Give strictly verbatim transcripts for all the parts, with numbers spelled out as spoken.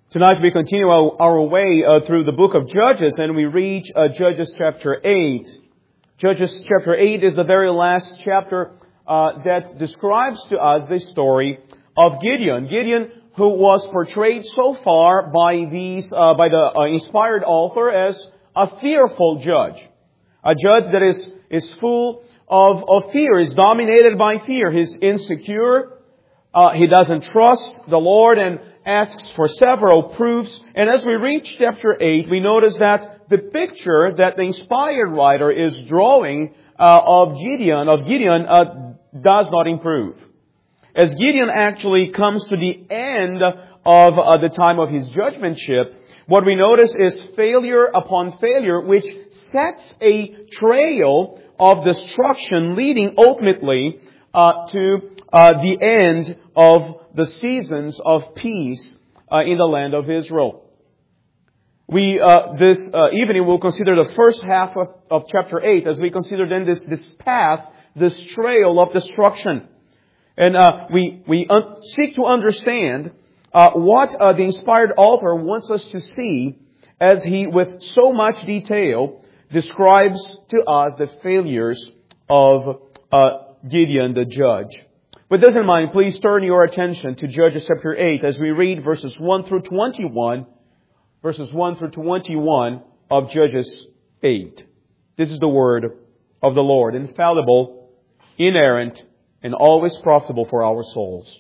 Tonight we continue our, our way uh, through the book of Judges, and we reach uh, Judges chapter eight. Judges chapter eight is the very last chapter uh, that describes to us the story of Gideon. Gideon, who was portrayed so far by these uh, by the uh, inspired author as a fearful judge, a judge that is is full of of fear, is dominated by fear. He's insecure. Uh, he doesn't trust the Lord and asks for several proofs. And as we reach chapter eight, we notice that the picture that the inspired writer is drawing uh, of Gideon, of Gideon, uh, does not improve. As Gideon actually comes to the end of uh, the time of his judgmentship, what we notice is failure upon failure, which sets a trail of destruction leading ultimately uh, to uh, the end of the seasons of peace uh, in the land of Israel. We, uh, this uh, evening, will consider the first half of, of chapter eight as we consider then this, this path, this trail of destruction. And uh, we, we un- seek to understand uh, what uh, the inspired author wants us to see as he, with so much detail, describes to us the failures of uh, Gideon the judge. With this in mind, please turn your attention to Judges chapter eight as we read verses one through twenty-one, verses one through twenty-one of Judges eight. This is the word of the Lord, infallible, inerrant, and always profitable for our souls.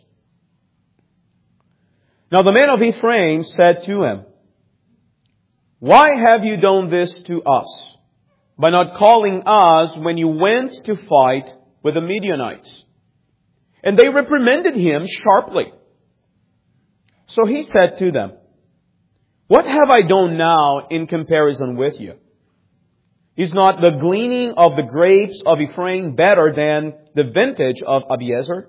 Now the men of Ephraim said to him, "Why have you done this to us, by not calling us when you went to fight with the Midianites?" And they reprimanded him sharply. So he said to them, "What have I done now in comparison with you? Is not the gleaning of the grapes of Ephraim better than the vintage of Abiezer?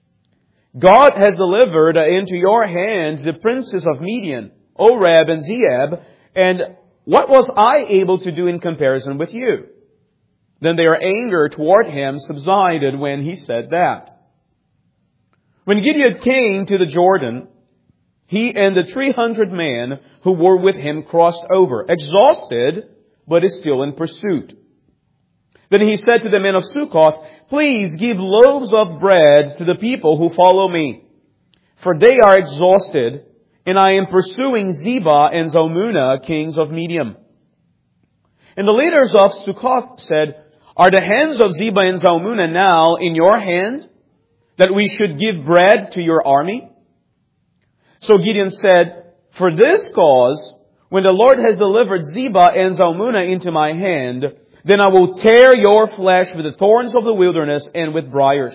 God has delivered into your hands the princes of Midian, Oreb and Zeeb, and what was I able to do in comparison with you?" Then their anger toward him subsided when he said that. When Gideon came to the Jordan, he and the three hundred men who were with him crossed over, exhausted, but is still in pursuit. Then he said to the men of Succoth, "Please give loaves of bread to the people who follow me, for they are exhausted, and I am pursuing Zebah and Zalmunna, kings of Midian." And the leaders of Succoth said, "Are the hands of Zebah and Zalmunna now in your hand, that we should give bread to your army?" So Gideon said, "For this cause, when the Lord has delivered Zebah and Zalmunna into my hand, then I will tear your flesh with the thorns of the wilderness and with briars."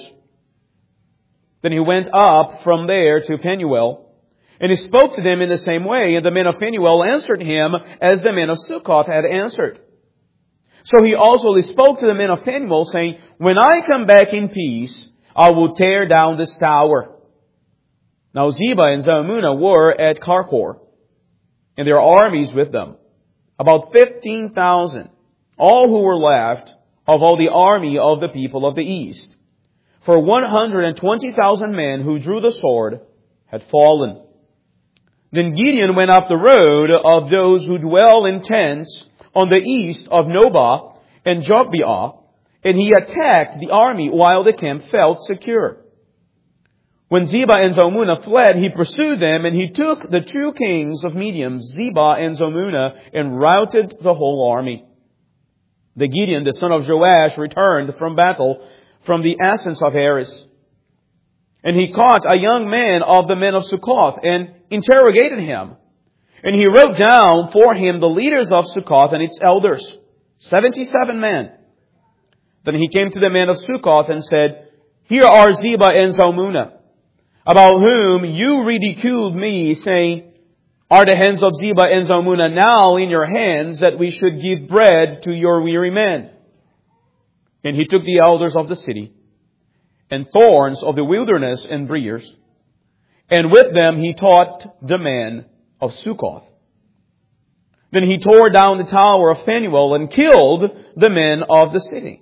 Then he went up from there to Peniel, and he spoke to them in the same way, and the men of Peniel answered him as the men of Succoth had answered. So he also spoke to the men of Peniel, saying, "When I come back in peace, I will tear down this tower." Now Zebah and Zalmunna were at Karkor, and their armies with them, about fifteen thousand, all who were left of all the army of the people of the east. For one hundred twenty thousand men who drew the sword had fallen. Then Gideon went up the road of those who dwell in tents on the east of Nobah and Jogbeah, and he attacked the army while the camp felt secure. When Zebah and Zalmunna fled, he pursued them, and he took the two kings of Midian, Zebah and Zalmunna, and routed the whole army. The Gideon, the son of Joash, returned from battle from the ascents of Heres. And he caught a young man of the men of Succoth and interrogated him. And he wrote down for him the leaders of Succoth and its elders, seventy-seven men. Then he came to the men of Succoth and said, "Here are Zebah and Zalmunna, about whom you ridiculed me, saying, 'Are the hands of Zebah and Zalmunna now in your hands, that we should give bread to your weary men?' And he took the elders of the city, and thorns of the wilderness and briars, and with them he taught the men of Succoth. Then he tore down the tower of Peniel and killed the men of the city.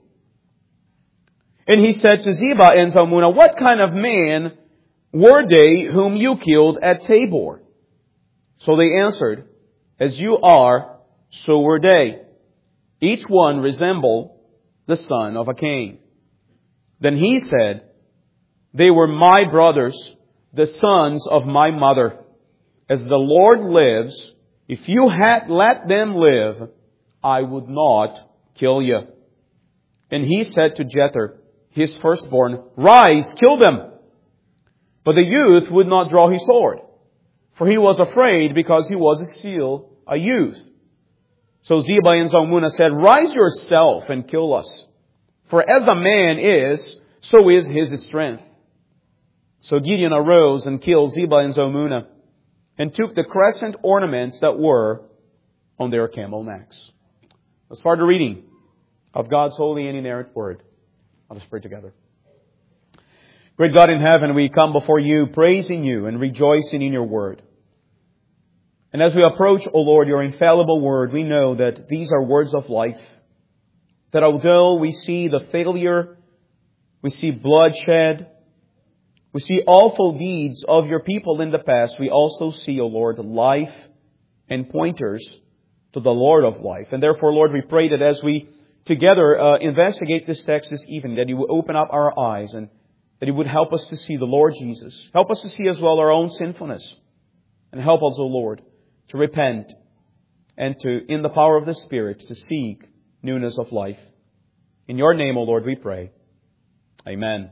And he said to Zebah and Zalmunna, 'What kind of men were they whom you killed at Tabor?' So they answered, As you are, so were they. Each one resembled the son of a king. Then he said, They were my brothers, the sons of my mother. As the Lord lives, if you had let them live, I would not kill you. And he said to Jether, his firstborn, Rise, kill them. But the youth would not draw his sword, for he was afraid because he was still a youth. So Zebah and Zalmunna said, Rise yourself and kill us. For as a man is, so is his strength. So Gideon arose and killed Zebah and Zalmunna, and took the crescent ornaments that were on their camel necks. Let's start the reading of God's holy and inerrant word. Let us pray together. Great God in heaven, we come before you, praising you and rejoicing in your word. And as we approach, O Lord, your infallible word, we know that these are words of life. That although we see the failure, we see bloodshed, we see awful deeds of your people in the past, we also see, O Lord, life and pointers to the Lord of life. And therefore, Lord, we pray that as we together uh, investigate this text this evening, that you would open up our eyes and that you would help us to see the Lord Jesus. Help us to see as well our own sinfulness. And help us, O Lord, to repent and to, in the power of the Spirit, to seek newness of life. In your name, O Lord, we pray. Amen.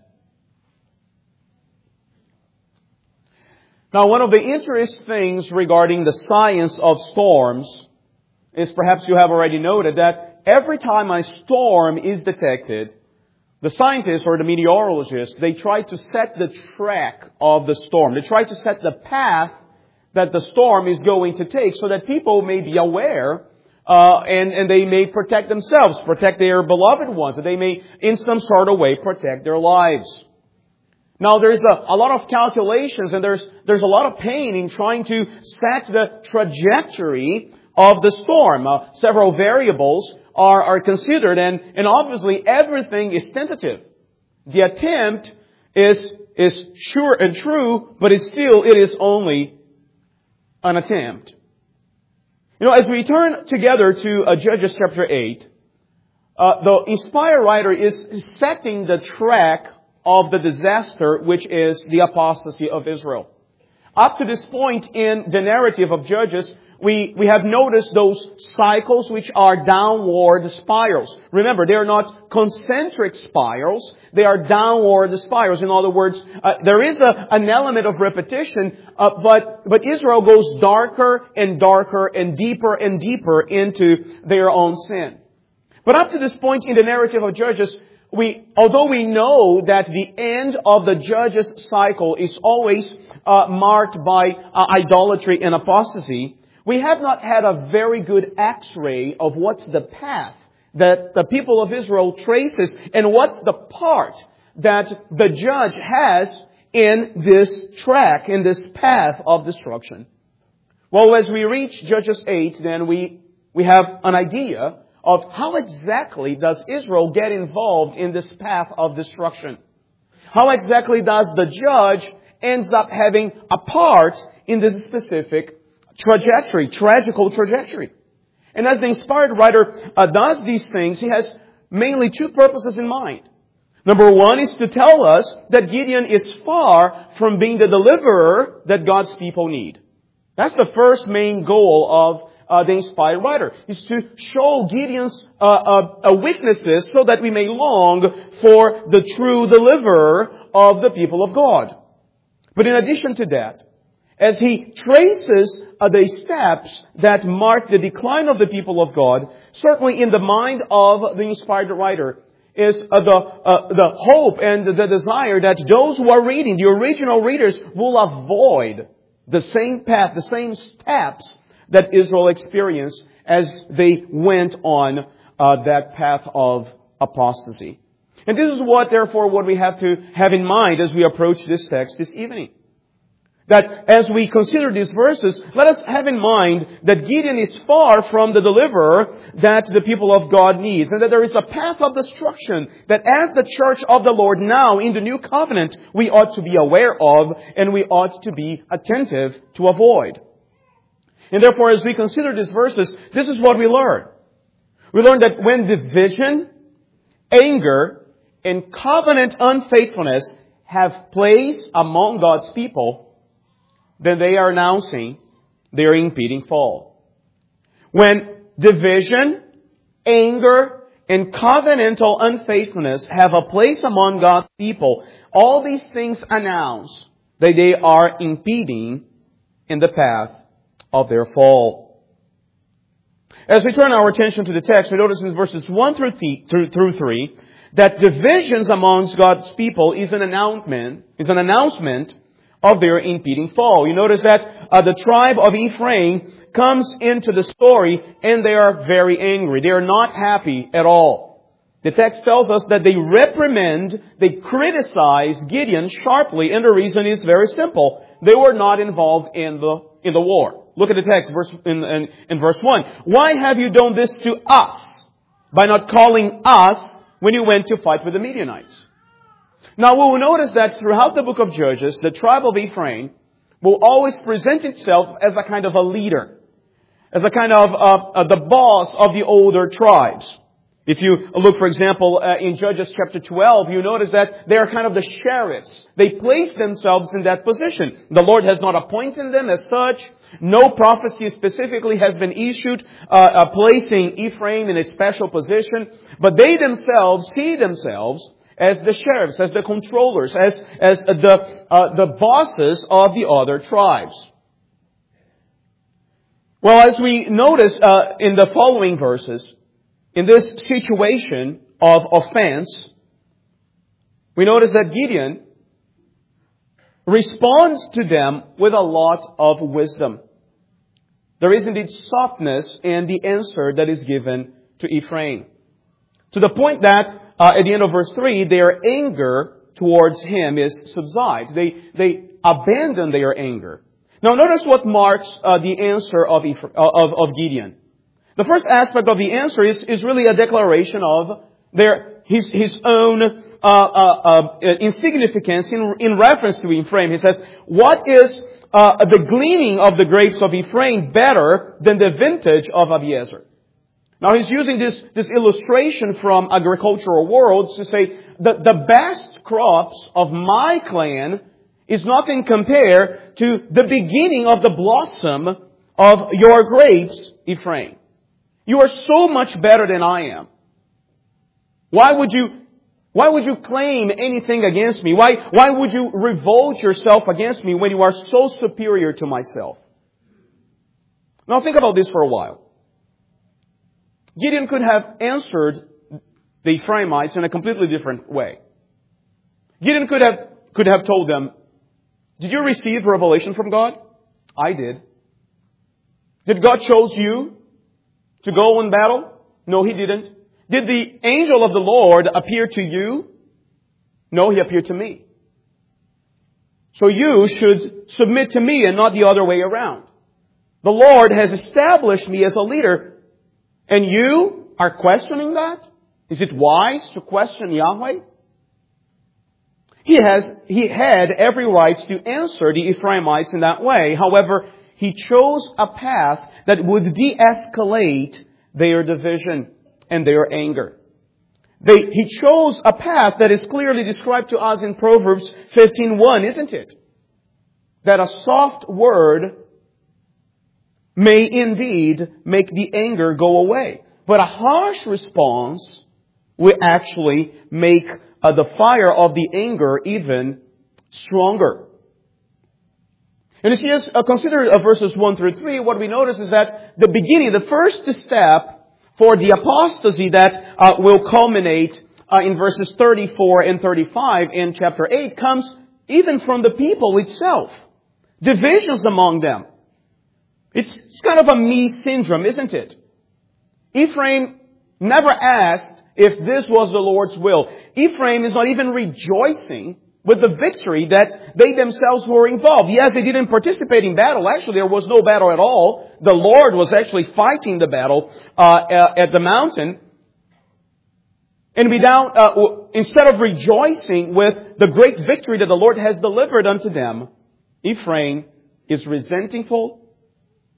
Now, one of the interesting things regarding the science of storms is, perhaps you have already noted, that every time a storm is detected, the scientists or the meteorologists, they try to set the track of the storm. They try to set the path that the storm is going to take so that people may be aware uh, and, and they may protect themselves, protect their beloved ones, that they may in some sort of way protect their lives. Now, there's a, a lot of calculations and there's, there's a lot of pain in trying to set the trajectory of the storm. Uh, several variables are, are considered and, and obviously everything is tentative. The attempt is, is sure and true, but it's still, it is only an attempt. You know, as we turn together to uh, Judges chapter eight, uh, the inspired writer is setting the track of the disaster, which is the apostasy of Israel. Up to this point in the narrative of Judges, we, we have noticed those cycles which are downward spirals. Remember, they are not concentric spirals. They are downward spirals. In other words, uh, there is a, an element of repetition, uh, but, but Israel goes darker and darker and deeper and deeper into their own sin. But up to this point in the narrative of Judges, we, although we know that the end of the Judges cycle is always uh, marked by uh, idolatry and apostasy, we have not had a very good x-ray of what's the path that the people of Israel traces and what's the part that the judge has in this track, in this path of destruction. Well, as we reach Judges eight, then we, we have an idea of how exactly does Israel get involved in this path of destruction. How exactly does the judge ends up having a part in this specific trajectory, tragical trajectory. And as the inspired writer uh, does these things, he has mainly two purposes in mind. Number one is to tell us that Gideon is far from being the deliverer that God's people need. That's the first main goal of uh, the inspired writer, is to show Gideon's uh, uh, weaknesses so that we may long for the true deliverer of the people of God. But in addition to that, as he traces uh, the steps that mark the decline of the people of God, certainly in the mind of the inspired writer is uh, the uh, the hope and the desire that those who are reading, the original readers, will avoid the same path, the same steps that Israel experienced as they went on uh, that path of apostasy. And this is what, therefore, what we have to have in mind as we approach this text this evening. That as we consider these verses, let us have in mind that Gideon is far from the deliverer that the people of God needs. And that there is a path of destruction that as the church of the Lord now in the new covenant, we ought to be aware of and we ought to be attentive to avoid. And therefore, as we consider these verses, this is what we learn. We learn that when division, anger, and covenant unfaithfulness have place among God's people, then they are announcing their impending fall. When division, anger, and covenantal unfaithfulness have a place among God's people, all these things announce that they are impeding in the path of their fall. As we turn our attention to the text, we notice in verses one through three that divisions amongst God's people is an announcement, is an announcement of their impending fall. You notice that uh, the tribe of Ephraim comes into the story and they are very angry. They are not happy at all. The text tells us that they reprimand, they criticize Gideon sharply, and the reason is very simple. They were not involved in the in the war. Look at the text verse in, in, in verse one. Why have you done this to us by not calling us when you went to fight with the Midianites? Now we will notice that throughout the book of Judges, the tribe of Ephraim will always present itself as a kind of a leader, as a kind of uh, uh, the boss of the older tribes. If you look, for example, uh, in Judges chapter twelve, you notice that they are kind of the sheriffs. They place themselves in that position. The Lord has not appointed them as such. No prophecy specifically has been issued uh, uh, placing Ephraim in a special position. But they themselves see themselves as the sheriffs, as the controllers, as, as the, uh, the bosses of the other tribes. Well, as we notice uh, in the following verses, in this situation of offense, we notice that Gideon responds to them with a lot of wisdom. There is indeed softness in the answer that is given to Ephraim. To the point that uh, at the end of verse three, their anger towards him is subside. They, they abandon their anger. Now notice what marks uh, the answer of, Eph- of, of Gideon. The first aspect of the answer is, is really a declaration of their, his, his own uh, uh, uh, insignificance in, in reference to Ephraim. He says, what is uh, the gleaning of the grapes of Ephraim better than the vintage of Abiezer? Now he's using this, this illustration from agricultural worlds to say that the best crops of my clan is nothing compared to the beginning of the blossom of your grapes, Ephraim. You are so much better than I am. Why would you, why would you claim anything against me? Why, why would you revolt yourself against me when you are so superior to myself? Now think about this for a while. Gideon could have answered the Ephraimites in a completely different way. Gideon could have, could have told them, did you receive revelation from God? I did. Did God choose you to go in battle? No, He didn't. Did the angel of the Lord appear to you? No, he appeared to me. So you should submit to me and not the other way around. The Lord has established me as a leader, and you are questioning that? Is it wise to question Yahweh? He has, he had every right to answer the Ephraimites in that way. However, he chose a path that would de-escalate their division and their anger. They, he chose a path that is clearly described to us in Proverbs fifteen one, isn't it? That a soft word may indeed make the anger go away. But a harsh response will actually make uh, the fire of the anger even stronger. And as you just uh, consider uh, verses one through three, what we notice is that the beginning, the first step for the apostasy that uh, will culminate uh, in verses thirty-four and thirty-five in chapter eight comes even from the people itself. Divisions among them. It's, it's kind of a me syndrome, isn't it? Ephraim never asked if this was the Lord's will. Ephraim is not even rejoicing with the victory that they themselves were involved. Yes, they didn't participate in battle. Actually, there was no battle at all. The Lord was actually fighting the battle uh, at the mountain. And without, uh, instead of rejoicing with the great victory that the Lord has delivered unto them, Ephraim is resentful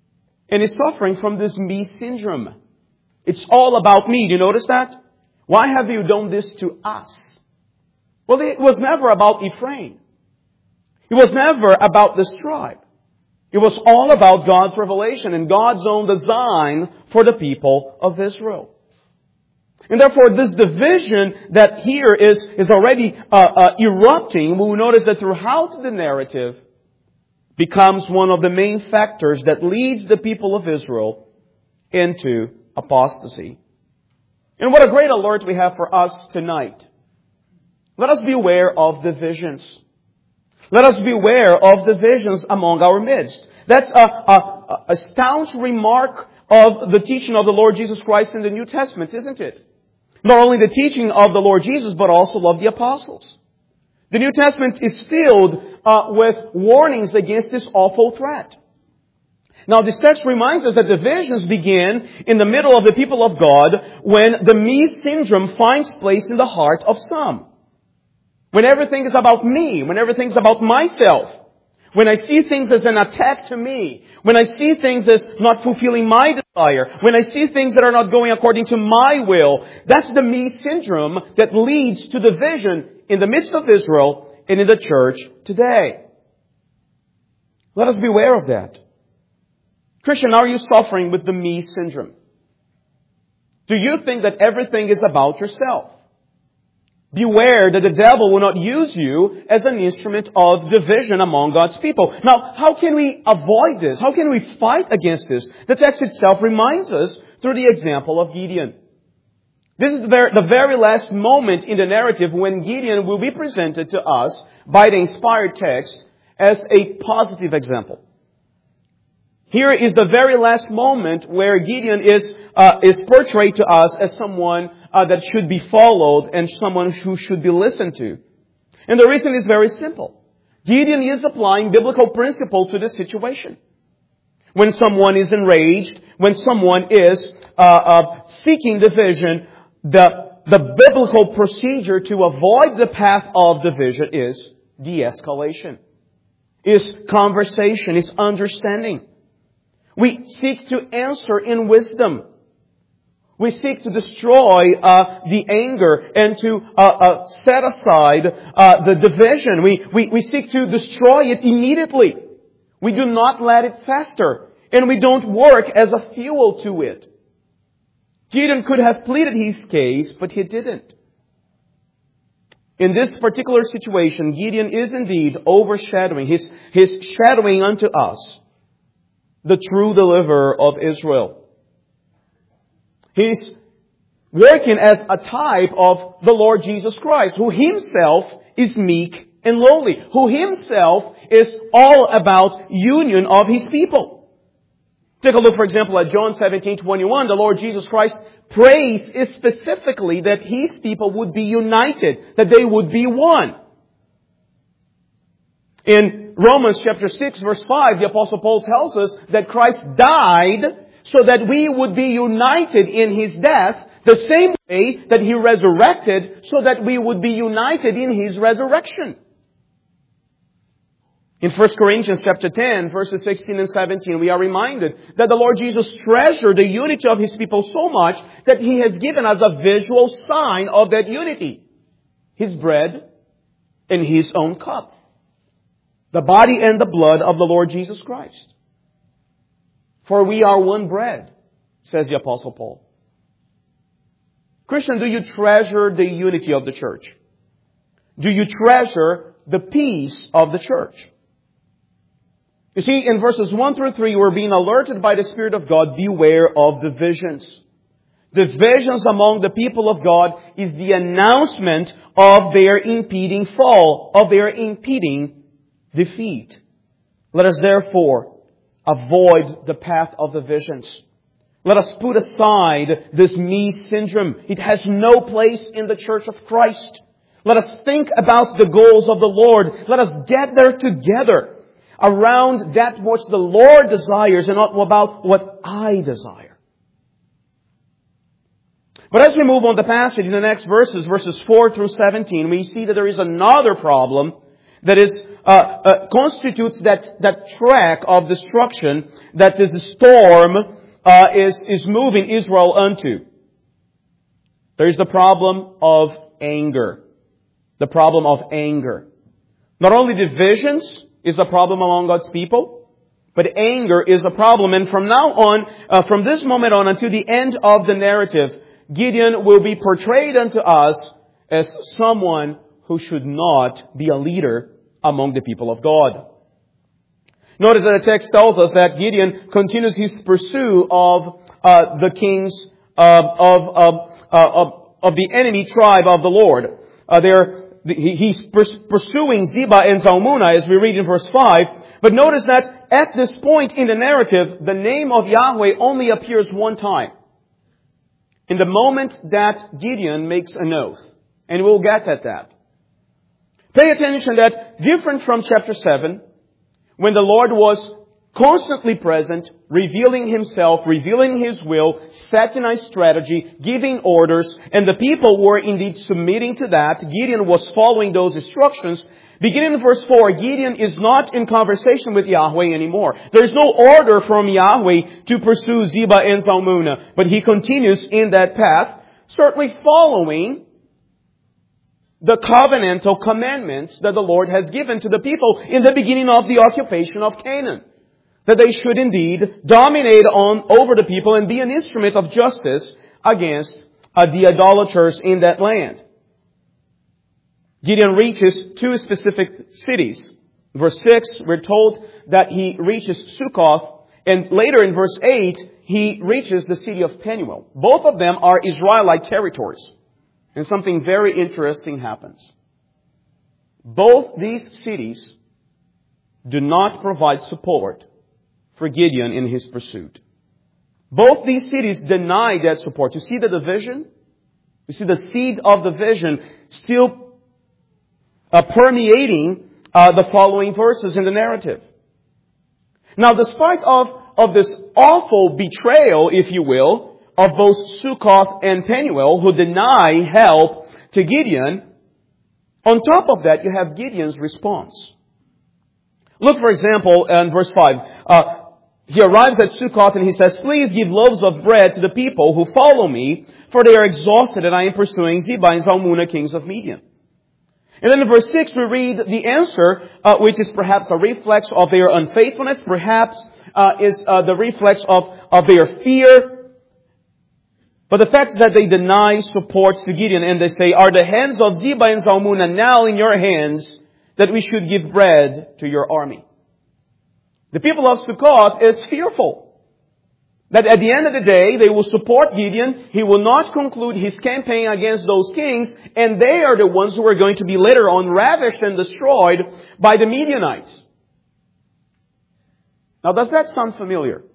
and is suffering from this me syndrome. It's all about me. Do you notice that? Why have you done this to us? Well, it was never about Ephraim. It was never about this tribe. It was all about God's revelation and God's own design for the people of Israel. And therefore, this division that here is, is already uh, uh, erupting, we will notice that throughout the narrative, becomes one of the main factors that leads the people of Israel into apostasy. And what a great alert we have for us tonight. Let us be aware of divisions. Let us be aware of divisions among our midst. That's a, a, a staunch remark of the teaching of the Lord Jesus Christ in the New Testament, isn't it? Not only the teaching of the Lord Jesus, but also of the apostles. The New Testament is filled uh, with warnings against this awful threat. Now, this text reminds us that divisions begin in the middle of the people of God when the me syndrome finds place in the heart of some. When everything is about me, when everything is about myself, when I see things as an attack to me, when I see things as not fulfilling my desire, when I see things that are not going according to my will, that's the me syndrome that leads to division in the midst of Israel and in the church today. Let us beware of that. Christian, are you suffering with the me syndrome? Do you think that everything is about yourself? Beware that the devil will not use you as an instrument of division among God's people. Now, how can we avoid this? How can we fight against this? The text itself reminds us through the example of Gideon. This is the very, the very last moment in the narrative when Gideon will be presented to us by the inspired text as a positive example. Here is the very last moment where Gideon is uh, is portrayed to us as someone uh, that should be followed and someone who should be listened to. And the reason is very simple. Gideon is applying biblical principle to this situation. When someone is enraged, when someone is uh, uh, seeking division, the the biblical procedure to avoid the path of division is de-escalation, is conversation, is understanding. We seek to answer in wisdom. We seek to destroy uh, the anger and to uh, uh, set aside uh, the division. We, we, we seek to destroy it immediately. We do not let it fester. And we don't work as a fuel to it. Gideon could have pleaded his case, but he didn't. In this particular situation, Gideon is indeed overshadowing. He's, he's shadowing unto us the true deliverer of Israel. He's working as a type of the Lord Jesus Christ, who himself is meek and lowly, who himself is all about union of his people. Take a look, for example, at John seventeen twenty-one. The Lord Jesus Christ prays specifically that his people would be united, that they would be one. In Romans chapter six verse five, the Apostle Paul tells us that Christ died so that we would be united in his death, the same way that he resurrected so that we would be united in his resurrection. In First Corinthians chapter ten, verses sixteen and seventeen, we are reminded that the Lord Jesus treasured the unity of his people so much that he has given us a visual sign of that unity. His bread and his own cup. The body and the blood of the Lord Jesus Christ. For we are one bread, says the Apostle Paul. Christian, do you treasure the unity of the church? Do you treasure the peace of the church? You see, in verses one through three, we're being alerted by the Spirit of God, beware of divisions. Divisions among the people of God is the announcement of their impending fall, of their impending defeat. Let us therefore avoid the path of divisions. Let us put aside this me syndrome. It has no place in the church of Christ. Let us think about the goals of the Lord. Let us get there together around that which the Lord desires and not about what I desire. But as we move on the passage in the next verses, verses four through seventeen, we see that there is another problem that is uh, uh, constitutes that, that track of destruction that this storm uh, is, is moving Israel unto. There is the problem of anger. The problem of anger. Not only divisions is a problem among God's people, but anger is a problem. And from now on, uh, from this moment on until the end of the narrative, Gideon will be portrayed unto us as someone who should not be a leader among the people of God. Notice that the text tells us that Gideon continues his pursuit of uh, the kings uh, of, of, uh, of of the enemy tribe of the Lord. Uh, they're, he, he's pursuing Zebah and Zalmunna as we read in verse five. But notice that at this point in the narrative, the name of Yahweh only appears one time. In the moment that Gideon makes an oath. And we'll get at that. Pay attention that different from chapter seven, when the Lord was constantly present, revealing Himself, revealing His will, setting a strategy, giving orders, and the people were indeed submitting to that. Gideon was following those instructions. Beginning in verse four, Gideon is not in conversation with Yahweh anymore. There is no order from Yahweh to pursue Zebah and Zalmunna, but he continues in that path, certainly following the covenantal commandments that the Lord has given to the people in the beginning of the occupation of Canaan. That they should indeed dominate on over the people and be an instrument of justice against uh, the idolaters in that land. Gideon reaches two specific cities. In verse six, we're told that he reaches Sukkoth, and later in verse eight, he reaches the city of Penuel. Both of them are Israelite territories. And something very interesting happens. Both these cities do not provide support for Gideon in his pursuit. Both these cities deny that support. You see the division? You see the seed of division still uh, permeating uh, the following verses in the narrative. Now, despite of, of this awful betrayal, if you will, of both Sukkoth and Penuel, who deny help to Gideon, on top of that, you have Gideon's response. Look, for example, in verse five. Uh, He arrives at Sukkoth and he says, "Please give loaves of bread to the people who follow me, for they are exhausted and I am pursuing Zebah and Zalmunna, kings of Midian." And then in verse six we read the answer, uh, which is perhaps a reflex of their unfaithfulness, perhaps uh, is uh, the reflex of, of their fear. But the fact is that they deny support to Gideon and they say, "Are the hands of Zebah and Zalmunna now in your hands that we should give bread to your army?" The people of Sukkoth is fearful that at the end of the day, they will support Gideon. He will not conclude his campaign against those kings, and they are the ones who are going to be later on ravished and destroyed by the Midianites. Now, does that sound familiar?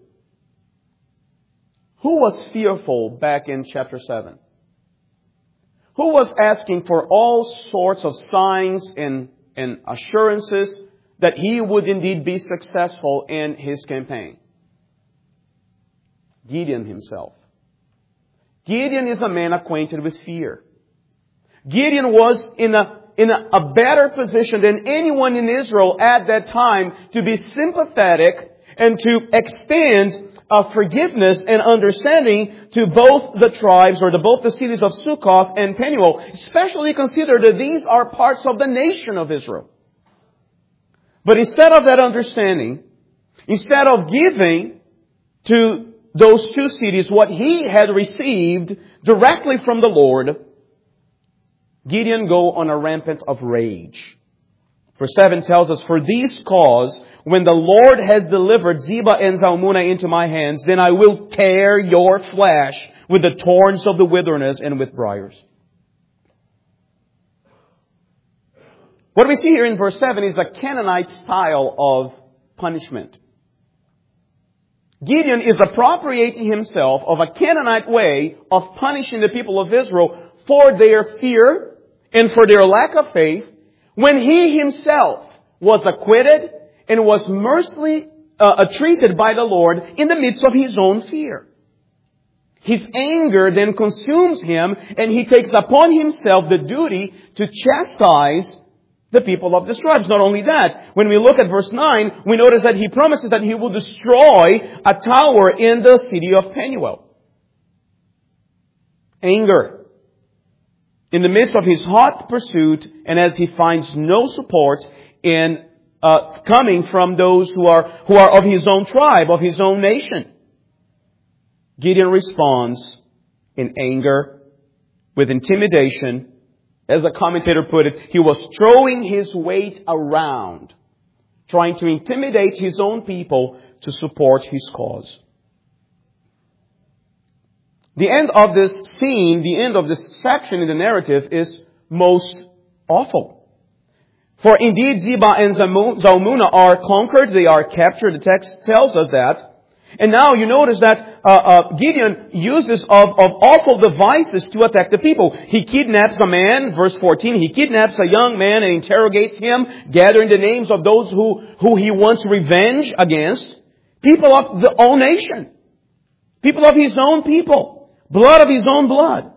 Who was fearful back in chapter seven? Who was asking for all sorts of signs and, and assurances that he would indeed be successful in his campaign? Gideon himself. Gideon is a man acquainted with fear. Gideon was in a, in a, a better position than anyone in Israel at that time to be sympathetic and to extend uh, forgiveness and understanding to both the tribes or the, both the cities of Sukkoth and Penuel, especially consider that these are parts of the nation of Israel. But instead of that understanding, instead of giving to those two cities what he had received directly from the Lord, Gideon go on a rampant of rage. Verse seven tells us, "For this cause, when the Lord has delivered Zebah and Zalmunna into my hands, then I will tear your flesh with the thorns of the wilderness and with briars." What we see here in verse seven is a Canaanite style of punishment. Gideon is appropriating himself of a Canaanite way of punishing the people of Israel for their fear and for their lack of faith, when he himself was acquitted and was mercifully uh, treated by the Lord in the midst of his own fear. His anger then consumes him, and he takes upon himself the duty to chastise the people of the tribes. Not only that, when we look at verse nine, we notice that He promises that He will destroy a tower in the city of Penuel. Anger. In the midst of his hot pursuit, and as he finds no support in uh, coming from those who are who are of his own tribe, of his own nation, Gideon responds in anger, with intimidation. As a commentator put it, he was throwing his weight around, trying to intimidate his own people to support his cause. The end of this scene, the end of this section in the narrative is most awful. For indeed, Zebah and Zalmunna are conquered, they are captured. The text tells us that. And now you notice that uh, uh, Gideon uses of, of awful devices to attack the people. He kidnaps a man, verse fourteen, he kidnaps a young man and interrogates him, gathering the names of those who, who he wants revenge against. People of the own nation. People of his own people. Blood of his own blood.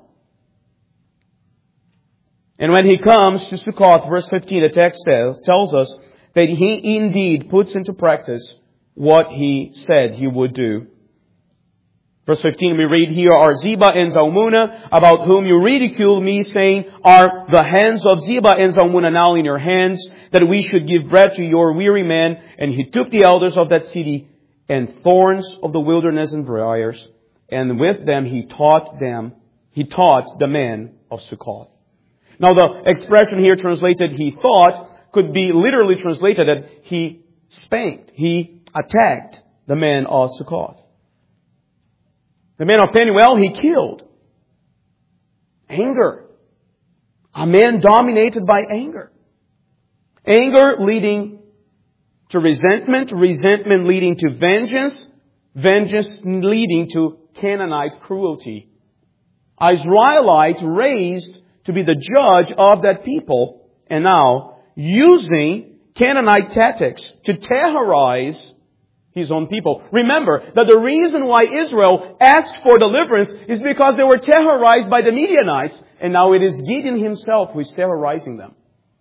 And when he comes to Succoth, verse fifteen, the text says, tells us that he indeed puts into practice what he said he would do. Verse fifteen, we read, here are Zebah and Zalmunna, about whom you ridiculed me, saying, are the hands of Zebah and Zalmunna now in your hands, that we should give bread to your weary men? And he took the elders of that city, and thorns of the wilderness and briars, and with them he taught them, he taught the men of Succoth. Now the expression here translated, he thought, could be literally translated that he spanked, he attacked the men of Succoth. The men of Penuel he killed. Anger. A man dominated by anger. Anger leading to resentment, resentment leading to vengeance, vengeance leading to Canaanite cruelty. An Israelite raised to be the judge of that people, and now using Canaanite tactics to terrorize his own people. Remember that the reason why Israel asked for deliverance is because they were terrorized by the Midianites, and now it is Gideon himself who is terrorizing them.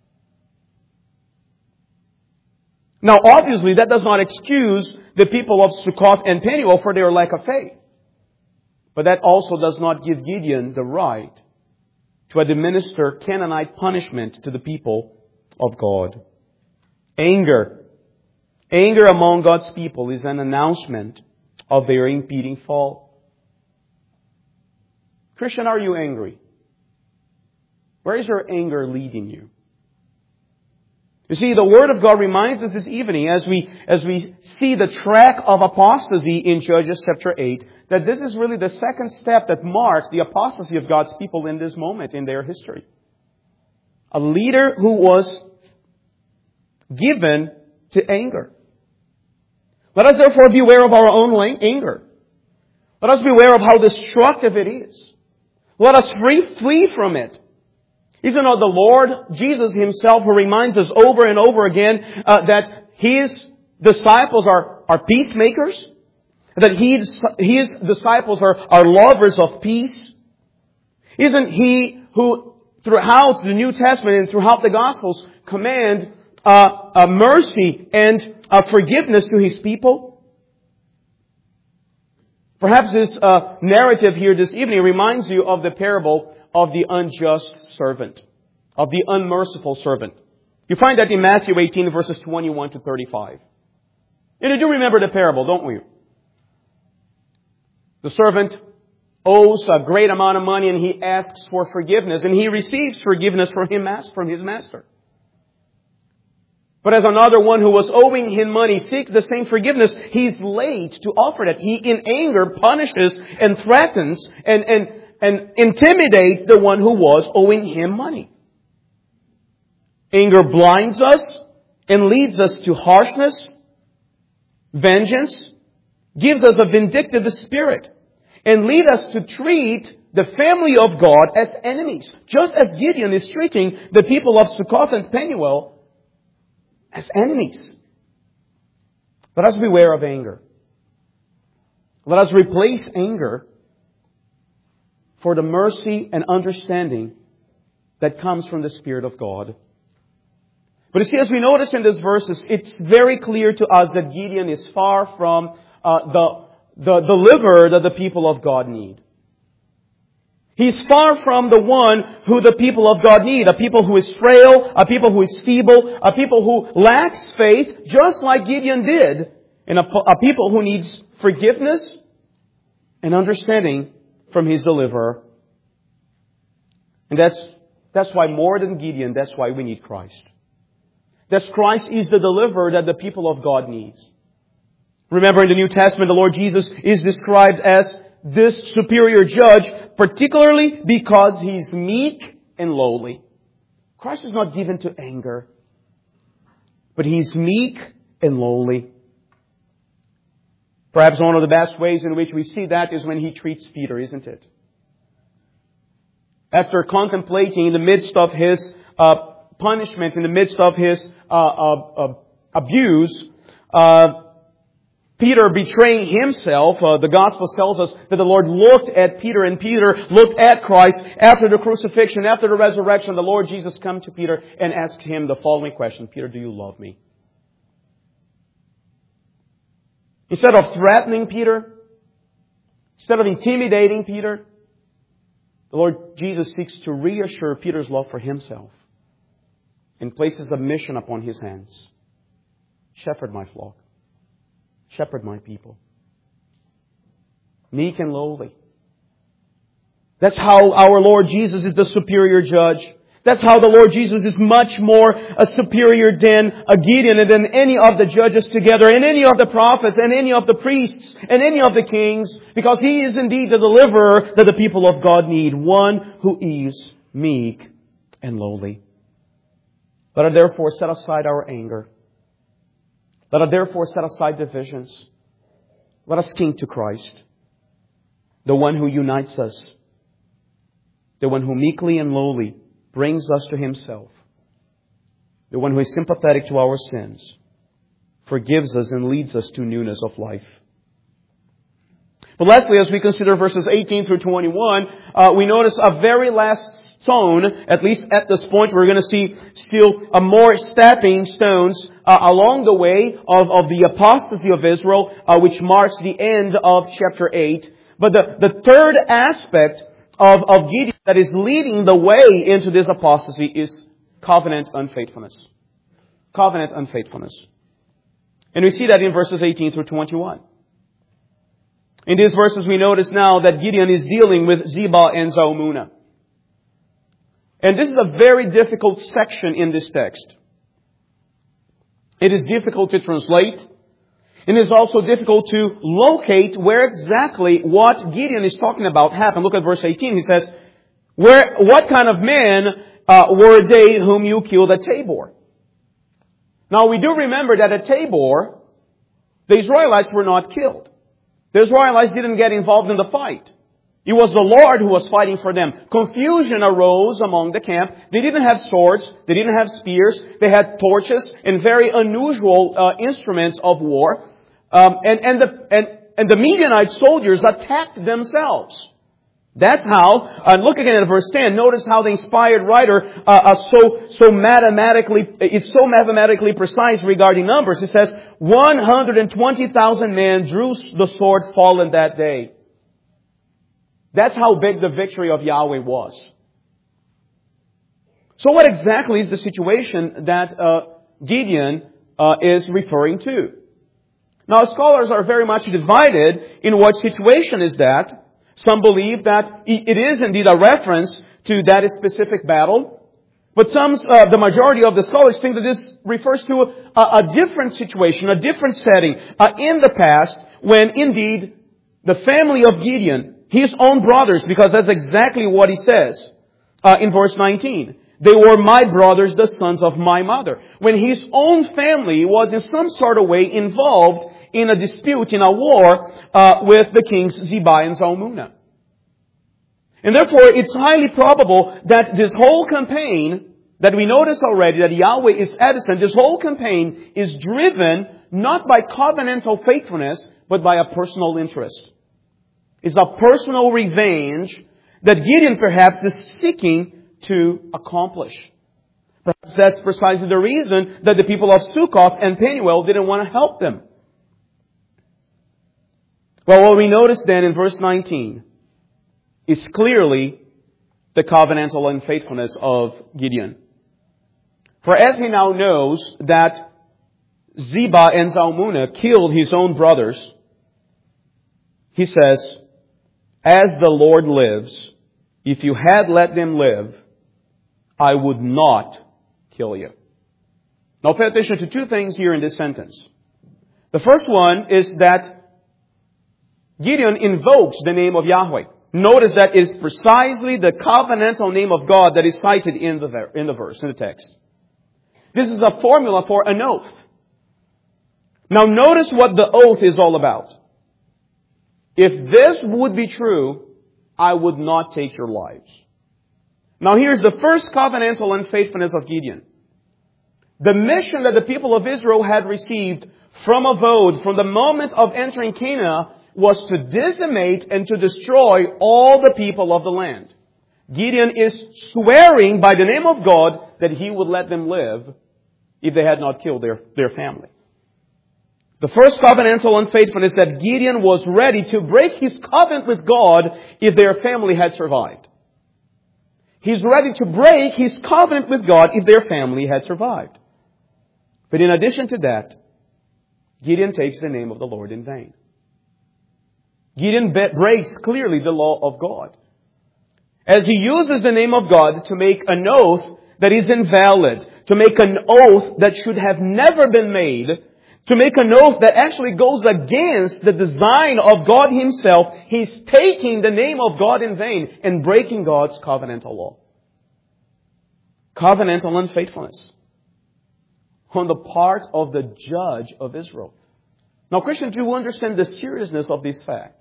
Now obviously that does not excuse the people of Succoth and Penuel for their lack of faith. But that also does not give Gideon the right to administer Canaanite punishment to the people of God. Anger. Anger among God's people is an announcement of their impending fall. Christian, are you angry? Where is your anger leading you? You see, the Word of God reminds us this evening as we, as we see the track of apostasy in Judges chapter eight, that this is really the second step that marked the apostasy of God's people in this moment in their history. A leader who was given to anger. Let us therefore beware of our own anger. Let us beware of how destructive it is. Let us free, flee from it. Isn't it the Lord Jesus Himself who reminds us over and over again uh, that His disciples are, are peacemakers? That he, His disciples are, are lovers of peace? Isn't He who throughout the New Testament and throughout the Gospels command uh, uh, mercy and uh, forgiveness to His people? Perhaps this uh, narrative here this evening reminds you of the parable of the unjust servant, of the unmerciful servant. You find that in Matthew eighteen, verses twenty-one to thirty-five. And you do remember the parable, don't we? The servant owes a great amount of money and he asks for forgiveness, and he receives forgiveness from him, from his master. But as another one who was owing him money seeks the same forgiveness, he's late to offer that. He in anger punishes and threatens and, and, and intimidates the one who was owing him money. Anger blinds us and leads us to harshness, vengeance, gives us a vindictive spirit, and lead us to treat the family of God as enemies. Just as Gideon is treating the people of Succoth and Penuel as enemies. Let us beware of anger. Let us replace anger for the mercy and understanding that comes from the Spirit of God. But you see, as we notice in these verses, it's very clear to us that Gideon is far from, uh, it's very clear to us that Gideon is far from uh, the, the deliverer that the people of God need. He's far from the one who the people of God need. A people who is frail, a people who is feeble, a people who lacks faith, just like Gideon did. And a, a people who needs forgiveness and understanding from his deliverer. And that's, that's why more than Gideon, that's why we need Christ. That Christ is the deliverer that the people of God needs. Remember in the New Testament, the Lord Jesus is described as this superior judge, particularly because He's meek and lowly. Christ is not given to anger, but He's meek and lowly. Perhaps one of the best ways in which we see that is when He treats Peter, isn't it? After contemplating in the midst of His uh, punishment, in the midst of His uh, uh, uh, abuse, uh, Peter betraying himself, uh, the Gospel tells us that the Lord looked at Peter and Peter looked at Christ. After the crucifixion, after the resurrection, the Lord Jesus came to Peter and asked him the following question: Peter, do you love me? Instead of threatening Peter, instead of intimidating Peter, the Lord Jesus seeks to reassure Peter's love for himself and places a mission upon his hands. Shepherd my flock. Shepherd my people. Meek and lowly. That's how our Lord Jesus is the superior judge. That's how the Lord Jesus is much more a superior than a Gideon and than any of the judges together, and any of the prophets, and any of the priests, and any of the kings, because He is indeed the deliverer that the people of God need. One who is meek and lowly. Let us therefore set aside our anger. Let us therefore set aside divisions. Let us cling to Christ, the one who unites us, the one who meekly and lowly brings us to Himself, the one who is sympathetic to our sins, forgives us and leads us to newness of life. But lastly, as we consider verses eighteen through twenty-one, uh, we notice a very last stone. At least at this point, we're going to see still a more stepping stones uh, along the way of, of the apostasy of Israel, uh, which marks the end of chapter eight. But the, the third aspect of, of Gideon that is leading the way into this apostasy is covenant unfaithfulness. Covenant unfaithfulness. And we see that in verses eighteen through twenty-one. In these verses we notice now that Gideon is dealing with Zebah and Zalmunna. And this is a very difficult section in this text. It is difficult to translate. And it is also difficult to locate where exactly what Gideon is talking about happened. Look at verse eighteen. He says, "Where, what kind of men uh, were they whom you killed at Tabor?" Now we do remember that at Tabor, the Israelites were not killed. The Israelites didn't get involved in the fight. It was the Lord who was fighting for them. Confusion arose among the camp. They didn't have swords. They didn't have spears. They had torches and very unusual uh, instruments of war. Um, and, and, the, and, and the Midianite soldiers attacked themselves. That's how, uh, look again at verse ten, notice how the inspired writer uh, uh, so, so mathematically, is so mathematically precise regarding numbers. It says, one hundred twenty thousand men drew the sword fallen that day. That's how big the victory of Yahweh was. So what exactly is the situation that uh, Gideon uh, is referring to? Now scholars are very much divided in what situation is that. Some believe that it is indeed a reference to that specific battle. But some, uh, the majority of the scholars think that this refers to a, a different situation, a different setting uh, in the past when indeed the family of Gideon, his own brothers, because that's exactly what he says uh, in verse nineteen. They were my brothers, the sons of my mother. When his own family was in some sort of way involved in a dispute, in a war, uh, with the kings Zebah and Zalmunna. And therefore, it's highly probable that this whole campaign, that we notice already that Yahweh is absent, this whole campaign is driven not by covenantal faithfulness, but by a personal interest. It's a personal revenge that Gideon perhaps is seeking to accomplish. Perhaps that's precisely the reason that the people of Succoth and Penuel didn't want to help them. Well, what we notice then in verse nineteen is clearly the covenantal unfaithfulness of Gideon. For as he now knows that Zebah and Zalmunna killed his own brothers, he says, "As the Lord lives, if you had let them live, I would not kill you." Now pay attention to two things here in this sentence. The first one is that Gideon invokes the name of Yahweh. Notice that it is precisely the covenantal name of God that is cited in the, ver- in the verse, in the text. This is a formula for an oath. Now notice what the oath is all about. If this would be true, I would not take your lives. Now here's the first covenantal unfaithfulness of Gideon. The mission that the people of Israel had received from of old, from the moment of entering Canaan, was to decimate and to destroy all the people of the land. Gideon is swearing by the name of God that he would let them live if they had not killed their, their family. The first covenantal unfaithfulness that Gideon was ready to break his covenant with God if their family had survived. He's ready to break his covenant with God if their family had survived. But in addition to that, Gideon takes the name of the Lord in vain. Gideon breaks clearly the law of God, as he uses the name of God to make an oath that is invalid, to make an oath that should have never been made, to make an oath that actually goes against the design of God Himself. He's taking the name of God in vain and breaking God's covenantal law. Covenantal unfaithfulness on the part of the judge of Israel. Now, Christians, do you understand the seriousness of this fact?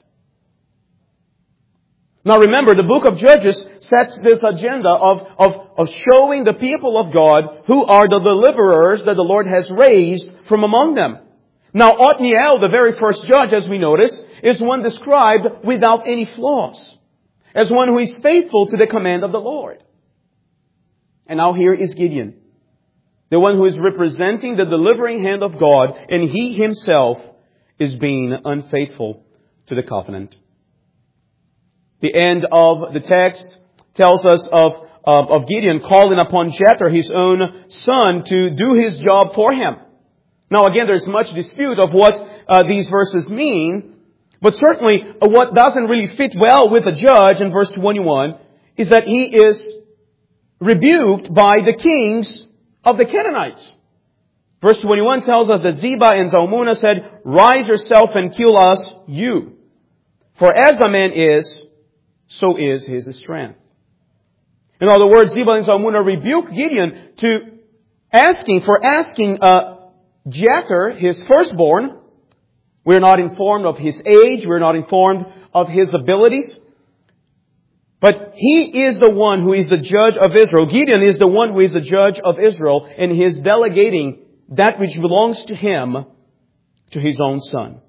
Now remember, the book of Judges sets this agenda of, of, of showing the people of God who are the deliverers that the Lord has raised from among them. Now Othniel, the very first judge, as we notice, is one described without any flaws, as one who is faithful to the command of the Lord. And now here is Gideon, the one who is representing the delivering hand of God, and he himself is being unfaithful to the covenant. The end of the text tells us of, of, of Gideon calling upon Jether, his own son, to do his job for him. Now again, there's much dispute of what uh, these verses mean, but certainly uh, what doesn't really fit well with the judge in verse twenty-one is that he is rebuked by the kings of the Canaanites. Verse twenty-one tells us that Zebah and Zalmunna said, "Rise yourself and kill us, you. For as a man is, so is his strength." In other words, Zebah and Zalmunna rebuke Gideon to asking, for asking uh, Jether, his firstborn. We're not informed of his age. We're not informed of his abilities. But he is the one who is the judge of Israel. Gideon is the one who is the judge of Israel, and he is delegating that which belongs to him to his own son.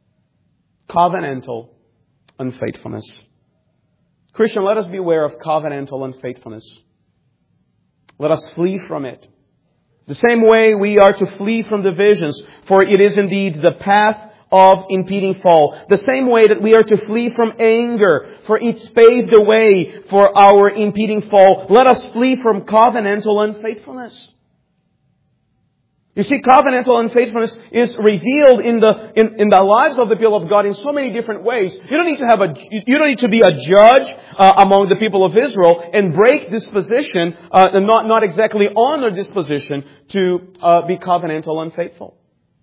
Covenantal unfaithfulness. Christian, let us beware of covenantal unfaithfulness. Let us flee from it. The same way we are to flee from divisions, for it is indeed the path of impeding fall. The same way that we are to flee from anger, for it's paved the way for our impeding fall. Let us flee from covenantal unfaithfulness. You see, covenantal unfaithfulness is revealed in the in, in the lives of the people of God in so many different ways. You don't need to have a you don't need to be a judge uh, among the people of Israel and break this position, uh, and not not exactly honor this position to uh, be covenantal unfaithful.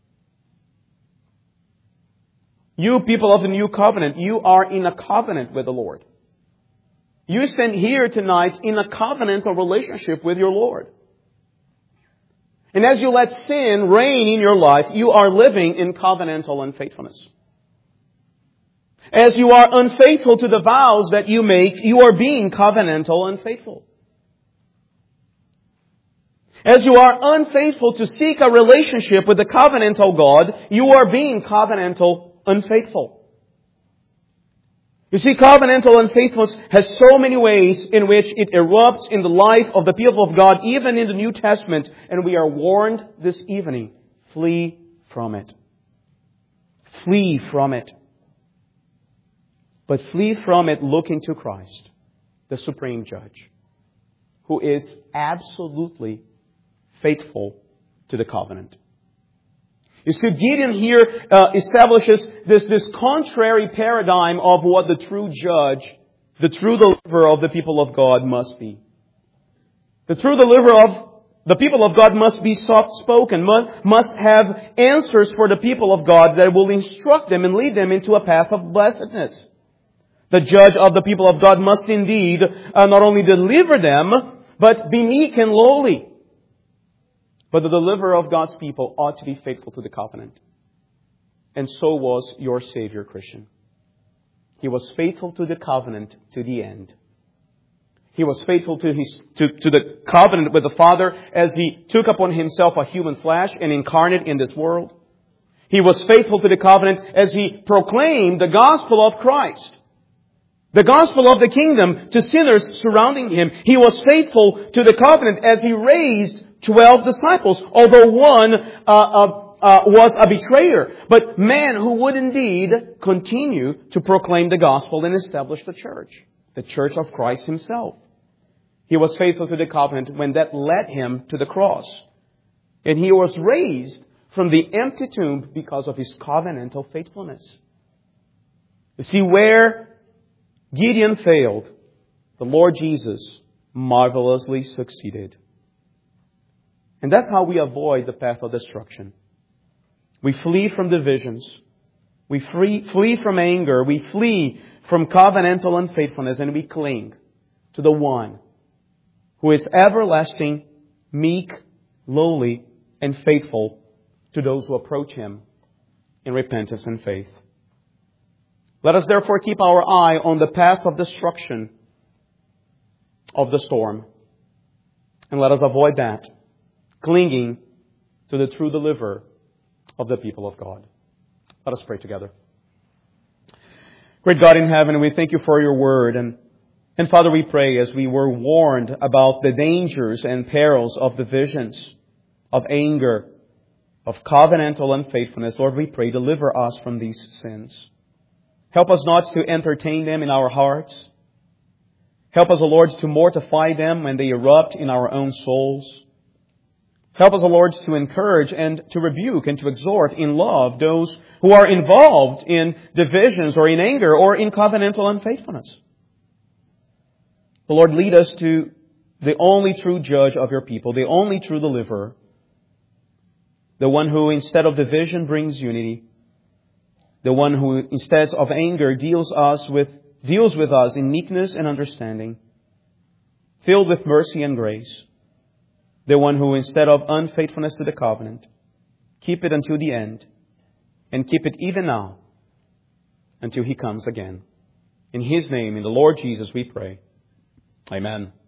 You people of the new covenant, you are in a covenant with the Lord. You stand here tonight in a covenantal relationship with your Lord. And as you let sin reign in your life, you are living in covenantal unfaithfulness. As you are unfaithful to the vows that you make, you are being covenantal unfaithful. As you are unfaithful to seek a relationship with the covenantal God, you are being covenantal unfaithful. You see, covenantal unfaithfulness has so many ways in which it erupts in the life of the people of God, even in the New Testament, and we are warned this evening, flee from it. Flee from it. But flee from it looking to Christ, the Supreme Judge, who is absolutely faithful to the covenant. You see, Gideon here uh, establishes this, this contrary paradigm of what the true judge, the true deliverer of the people of God must be. The true deliverer of the people of God must be soft-spoken, must have answers for the people of God that will instruct them and lead them into a path of blessedness. The judge of the people of God must indeed uh, not only deliver them, but be meek and lowly. But the deliverer of God's people ought to be faithful to the covenant. And so was your Savior, Christian. He was faithful to the covenant to the end. He was faithful to his to, to the covenant with the Father as He took upon Himself a human flesh and incarnate in this world. He was faithful to the covenant as He proclaimed the gospel of Christ. The gospel of the kingdom to sinners surrounding Him. He was faithful to the covenant as He raised twelve disciples, although one uh, uh, uh, was a betrayer, but men who would indeed continue to proclaim the gospel and establish the church, the church of Christ Himself. He was faithful to the covenant when that led Him to the cross. And He was raised from the empty tomb because of His covenantal faithfulness. You see, where Gideon failed, the Lord Jesus marvelously succeeded. And that's how we avoid the path of destruction. We flee from divisions. We flee, flee from anger. We flee from covenantal unfaithfulness. And we cling to the one who is everlasting, meek, lowly, and faithful to those who approach Him in repentance and faith. Let us therefore keep our eye on the path of destruction of the storm. And let us avoid that, clinging to the true deliverer of the people of God. Let us pray together. Great God in heaven, we thank You for Your word. And, and Father, we pray as we were warned about the dangers and perils of divisions, of anger, of covenantal unfaithfulness. Lord, we pray, deliver us from these sins. Help us not to entertain them in our hearts. Help us, O Lord, to mortify them when they erupt in our own souls. Help us, O Lord, to encourage and to rebuke and to exhort in love those who are involved in divisions or in anger or in covenantal unfaithfulness. The Lord, lead us to the only true judge of Your people, the only true deliverer, the one who instead of division brings unity, the one who instead of anger deals us with deals with us in meekness and understanding, filled with mercy and grace. The one who, instead of unfaithfulness to the covenant, keep it until the end, and keep it even now, until He comes again. In His name, in the Lord Jesus, we pray. Amen.